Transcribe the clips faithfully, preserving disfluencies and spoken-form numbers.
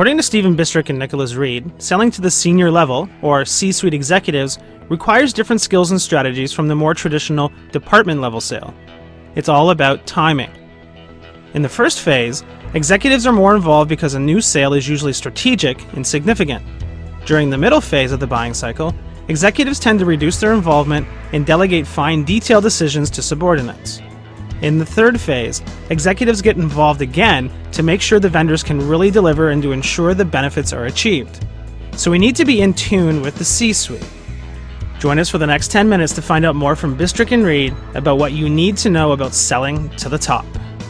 According to Stephen Bistrick and Nicholas Reed, selling to the senior level, or C-suite executives, requires different skills and strategies from the more traditional department-level sale. It's all about timing. In the first phase, executives are more involved because a new sale is usually strategic and significant. During the middle phase of the buying cycle, executives tend to reduce their involvement and delegate fine, detailed decisions to subordinates. In the third phase, executives get involved again to make sure the vendors can really deliver and to ensure the benefits are achieved. So we need to be in tune with the C-suite. Join us for the next ten minutes to find out more from Bistrick and Reed about what you need to know about selling to the top.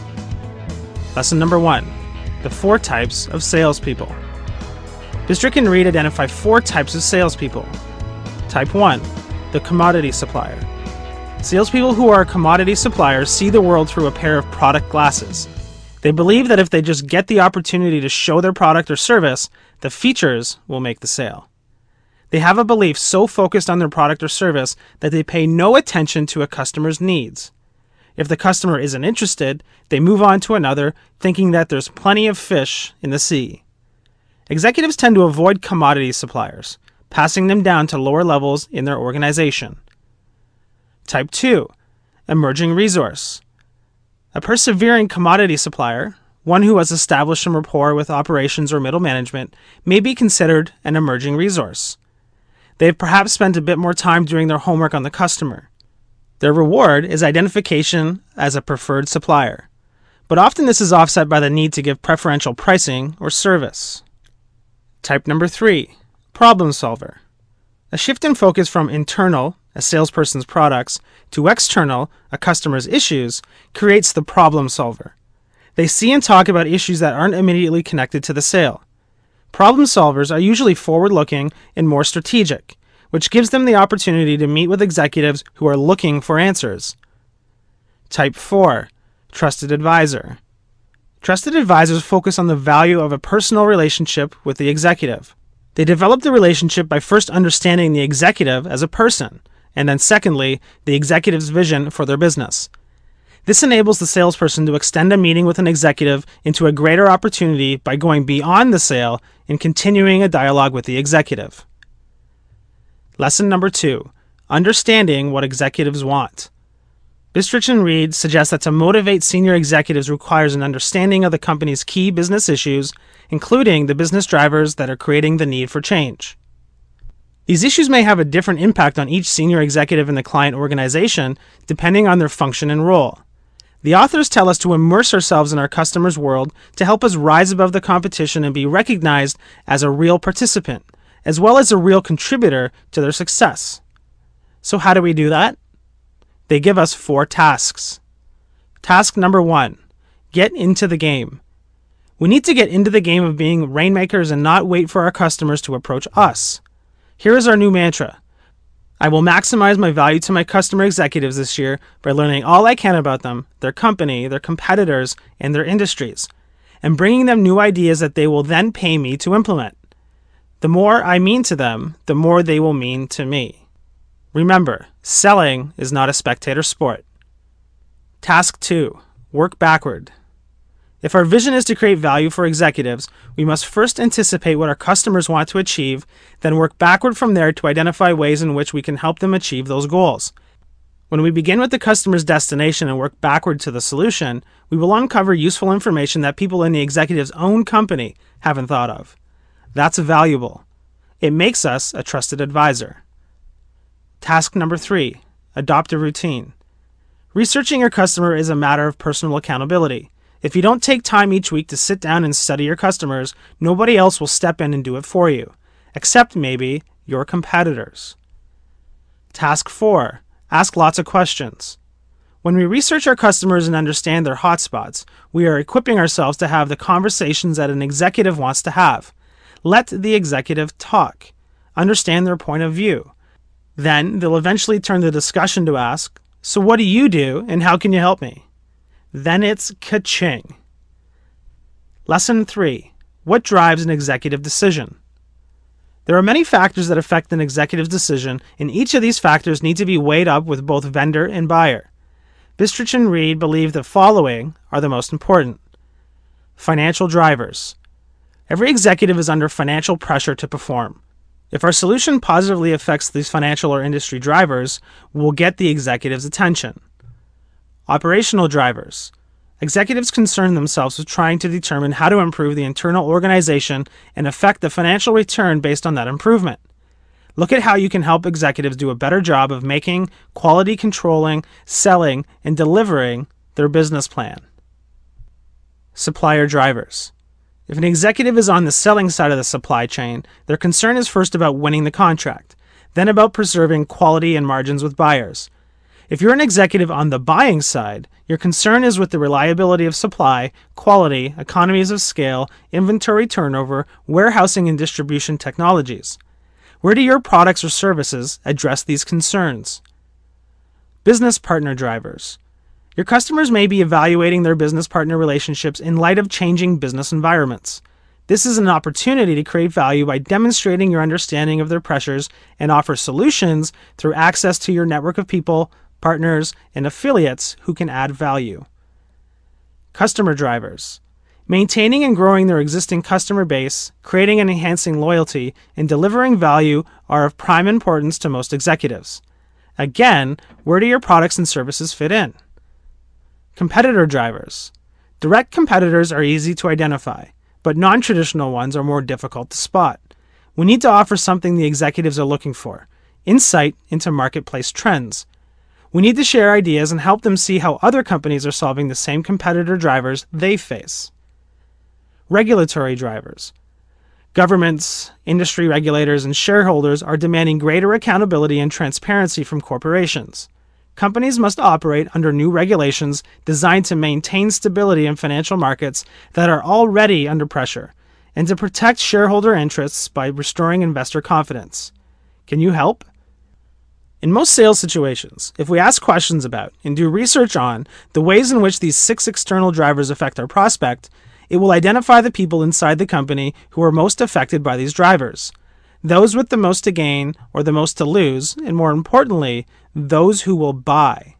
Lesson number one, the four types of salespeople. Bistrick and Reed identify four types of salespeople. Type one, the commodity supplier. Salespeople who are commodity suppliers see the world through a pair of product glasses. They believe that if they just get the opportunity to show their product or service, the features will make the sale. They have a belief so focused on their product or service that they pay no attention to a customer's needs. If the customer isn't interested, they move on to another, thinking that there's plenty of fish in the sea. Executives tend to avoid commodity suppliers, passing them down to lower levels in their organization. Type two, emerging resource. A persevering commodity supplier, one who has established some rapport with operations or middle management, may be considered an emerging resource. They've perhaps spent a bit more time doing their homework on the customer. Their reward is identification as a preferred supplier, but often this is offset by the need to give preferential pricing or service. Type number three, problem solver. A shift in focus from internal, a salesperson's products, to external, a customer's issues, creates the problem solver. They see and talk about issues that aren't immediately connected to the sale. Problem solvers are usually forward-looking and more strategic, which gives them the opportunity to meet with executives who are looking for answers. Type four, trusted advisor. Trusted advisors focus on the value of a personal relationship with the executive. They develop the relationship by first understanding the executive as a person, and then secondly, the executive's vision for their business. This enables the salesperson to extend a meeting with an executive into a greater opportunity by going beyond the sale and continuing a dialogue with the executive. Lesson number two, understanding what executives want. Bistrick and Reed suggest that to motivate senior executives requires an understanding of the company's key business issues, including the business drivers that are creating the need for change. These issues may have a different impact on each senior executive in the client organization, depending on their function and role. The authors tell us to immerse ourselves in our customers' world to help us rise above the competition and be recognized as a real participant, as well as a real contributor to their success. So how do we do that? They give us four tasks. Task number one, get into the game. We need to get into the game of being rainmakers and not wait for our customers to approach us. Here is our new mantra. I will maximize my value to my customer executives this year by learning all I can about them, their company, their competitors, and their industries, and bringing them new ideas that they will then pay me to implement. The more I mean to them, the more they will mean to me. Remember, selling is not a spectator sport. Task two, work backward. If our vision is to create value for executives, we must first anticipate what our customers want to achieve, then work backward from there to identify ways in which we can help them achieve those goals. When we begin with the customer's destination and work backward to the solution, we will uncover useful information that people in the executive's own company haven't thought of. That's valuable. It makes us a trusted advisor. Task number three, adopt a routine. Researching your customer is a matter of personal accountability. If you don't take time each week to sit down and study your customers, nobody else will step in and do it for you, except maybe your competitors. Task four, ask lots of questions. When we research our customers and understand their hotspots, we are equipping ourselves to have the conversations that an executive wants to have. Let the executive talk. Understand their point of view. Then they'll eventually turn the discussion to ask, so what do you do and how can you help me? Then it's ka-ching. Lesson three, what drives an executive decision? There are many factors that affect an executive's decision, and each of these factors need to be weighed up with both vendor and buyer. Bistrick and Reed believe the following are the most important. Financial drivers. Every executive is under financial pressure to perform. If our solution positively affects these financial or industry drivers, we'll get the executive's attention. Operational drivers. Executives concern themselves with trying to determine how to improve the internal organization and affect the financial return based on that improvement. Look at how you can help executives do a better job of making, quality controlling, selling, and delivering their business plan. Supplier drivers. If an executive is on the selling side of the supply chain, their concern is first about winning the contract, then about preserving quality and margins with buyers. If you're an executive on the buying side, your concern is with the reliability of supply, quality, economies of scale, inventory turnover, warehousing and distribution technologies. Where do your products or services address these concerns? Business partner drivers. Your customers may be evaluating their business partner relationships in light of changing business environments. This is an opportunity to create value by demonstrating your understanding of their pressures and offer solutions through access to your network of people, partners, and affiliates who can add value. Customer drivers. Maintaining and growing their existing customer base, creating and enhancing loyalty, and delivering value are of prime importance to most executives. Again, where do your products and services fit in? Competitor drivers. Direct competitors are easy to identify, but non-traditional ones are more difficult to spot. We need to offer something the executives are looking for: insight into marketplace trends. We need to share ideas and help them see how other companies are solving the same competitor drivers they face. Regulatory drivers. Governments, industry regulators, and shareholders are demanding greater accountability and transparency from corporations. Companies must operate under new regulations designed to maintain stability in financial markets that are already under pressure, and to protect shareholder interests by restoring investor confidence. Can you help? In most sales situations, if we ask questions about and do research on the ways in which these six external drivers affect our prospect, it will identify the people inside the company who are most affected by these drivers, those with the most to gain or the most to lose, and more importantly, those who will buy.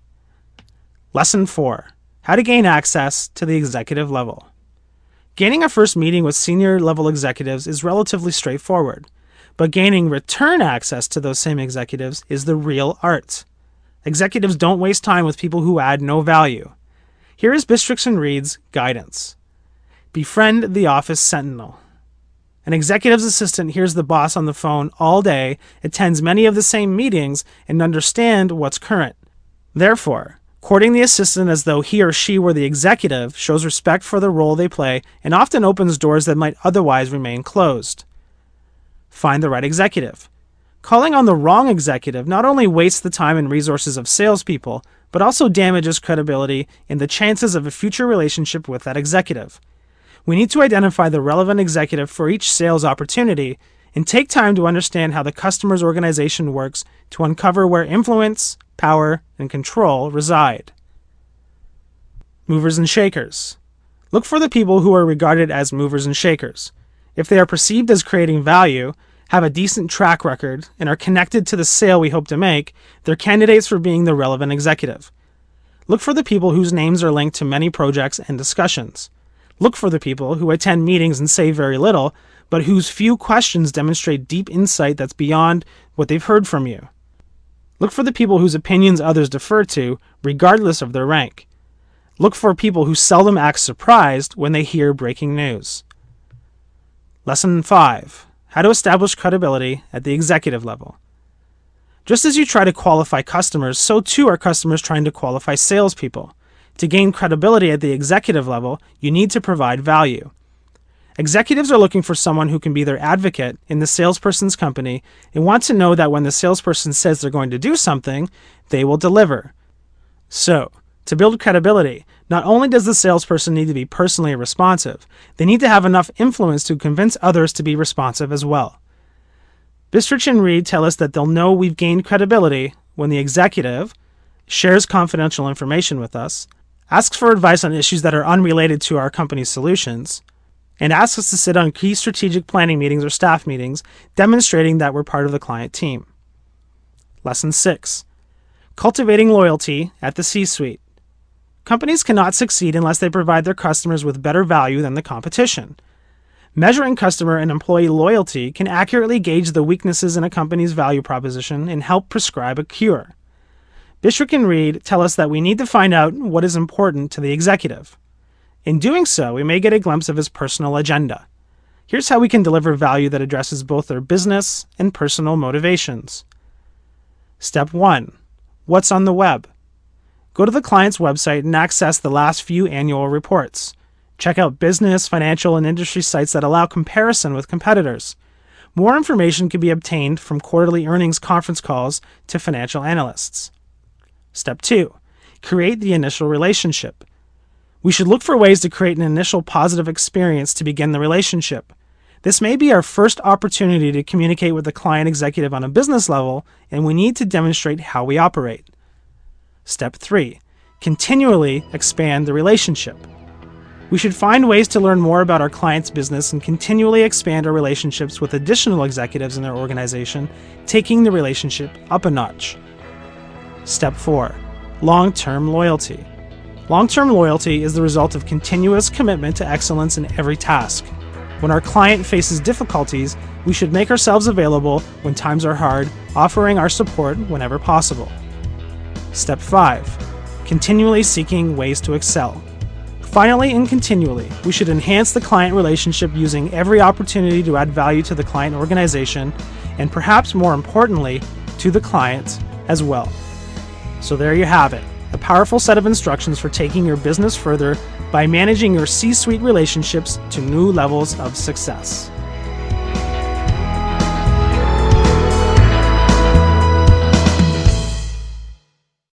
Lesson four. How to gain access to the executive level. Gaining a first meeting with senior level executives is relatively straightforward, but gaining return access to those same executives is the real art. Executives don't waste time with people who add no value. Here is Bistrix and Reed's guidance. Befriend the office sentinel. An executive's assistant hears the boss on the phone all day, attends many of the same meetings, and understands what's current. Therefore, courting the assistant as though he or she were the executive shows respect for the role they play and often opens doors that might otherwise remain closed. Find the right executive. Calling on the wrong executive not only wastes the time and resources of salespeople, but also damages credibility and the chances of a future relationship with that executive. We need to identify the relevant executive for each sales opportunity and take time to understand how the customer's organization works to uncover where influence, power, and control reside. Movers and shakers. Look for the people who are regarded as movers and shakers. If they are perceived as creating value, have a decent track record, and are connected to the sale we hope to make, they're candidates for being the relevant executive. Look for the people whose names are linked to many projects and discussions. Look for the people who attend meetings and say very little, but whose few questions demonstrate deep insight that's beyond what they've heard from you. Look for the people whose opinions others defer to, regardless of their rank. Look for people who seldom act surprised when they hear breaking news. Lesson five. How to establish credibility at the executive level. Just as you try to qualify customers, so too are customers trying to qualify salespeople. To gain credibility at the executive level, you need to provide value. Executives are looking for someone who can be their advocate in the salesperson's company and want to know that when the salesperson says they're going to do something, they will deliver. So, to build credibility, not only does the salesperson need to be personally responsive, they need to have enough influence to convince others to be responsive as well. Bistrix and Reed tell us that they'll know we've gained credibility when the executive shares confidential information with us, asks for advice on issues that are unrelated to our company's solutions, and asks us to sit on key strategic planning meetings or staff meetings, demonstrating that we're part of the client team. Lesson six. Cultivating loyalty at the C-suite. Companies cannot succeed unless they provide their customers with better value than the competition. Measuring customer and employee loyalty can accurately gauge the weaknesses in a company's value proposition and help prescribe a cure. Bishrick and Reed tell us that we need to find out what is important to the executive. In doing so, we may get a glimpse of his personal agenda. Here's how we can deliver value that addresses both their business and personal motivations. Step one. What's on the web? Go to the client's website and access the last few annual reports. Check out business, financial, and industry sites that allow comparison with competitors. More information can be obtained from quarterly earnings conference calls to financial analysts. Step two. Create the initial relationship. We should look for ways to create an initial positive experience to begin the relationship. This may be our first opportunity to communicate with the client executive on a business level, and we need to demonstrate how we operate. Step three. Continually expand the relationship. We should find ways to learn more about our client's business and continually expand our relationships with additional executives in their organization, taking the relationship up a notch. Step four. Long-term loyalty. Long-term loyalty is the result of continuous commitment to excellence in every task. When our client faces difficulties, we should make ourselves available when times are hard, offering our support whenever possible. Step five. Continually seeking ways to excel. Finally and continually, we should enhance the client relationship using every opportunity to add value to the client organization, and perhaps more importantly, to the client as well. So there you have it, a powerful set of instructions for taking your business further by managing your C-suite relationships to new levels of success.